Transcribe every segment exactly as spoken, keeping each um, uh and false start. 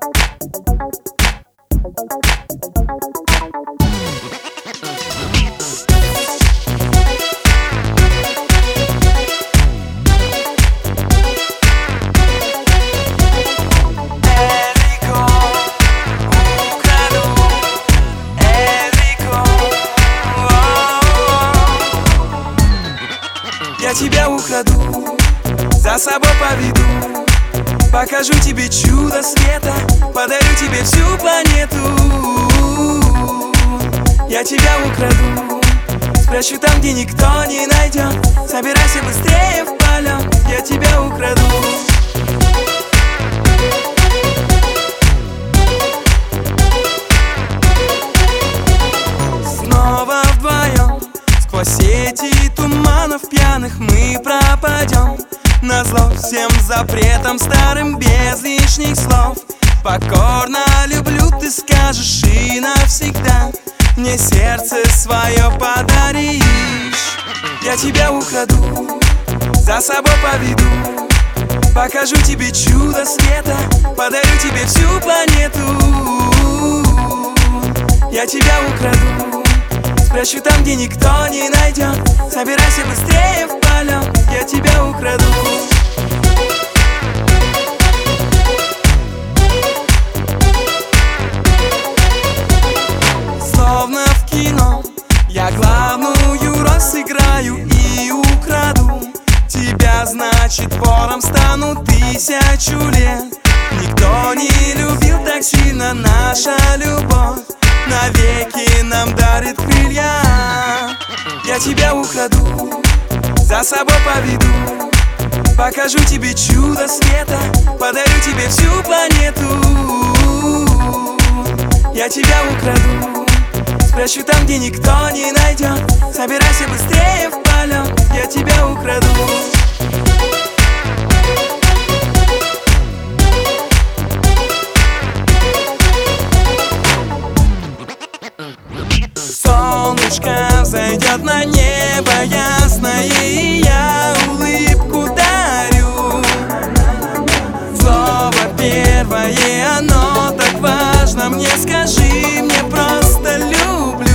Я тебя украду, за собой поведу, покажу тебе чудо света, подарю тебе всю планету. Я тебя украду, спрячу там, где никто не найдет. Собирайся быстрее в полет, я тебя украду. Снова вдвоем сквозь сети туманов пьяных мы пропадем, назло всем запретам старым без лишних слов. Покорно люблю, ты скажешь, и навсегда мне сердце свое подаришь. Я тебя украду, за собой поведу, покажу тебе чудо света, подарю тебе всю планету. Я тебя украду, спрячу там, где никто не найдет. Собирайся быстрее в полет, я тебя украду. Словно в кино я главную роль сыграю и украду тебя, значит вором стану тысячу лет. Никто не любил так сильно, наша любовь навеки нам дарит крылья. Я тебя украду, за собой поведу, покажу тебе чудо света, подарю тебе всю планету. Я тебя украду, спрячу там, где никто не найдет. Собирайся быстрее в полет, я тебя украду. Солнышко взойдет на небо ясное, и я улыбку дарю. Слово первое, оно так важно мне, скажи мне просто люблю.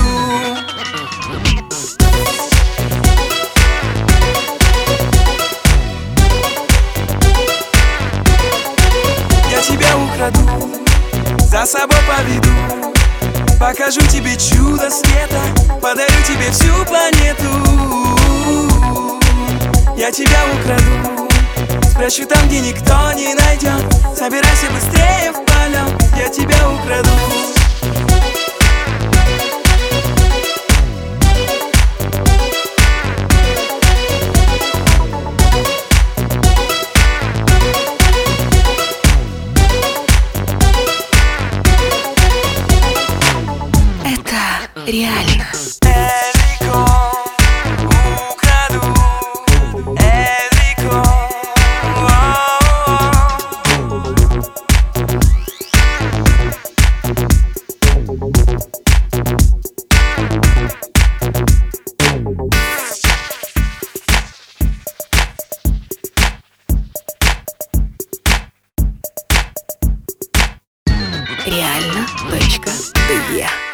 Я тебя украду, за собой поведу, покажу тебе чудо света, подарю тебе всю планету. Я тебя украду, спрячу там, где никто не найдет. Собирайся быстрее в полет, я тебя украду. Реально. Энрико, украду, Энрико. Реально. Точка. Е.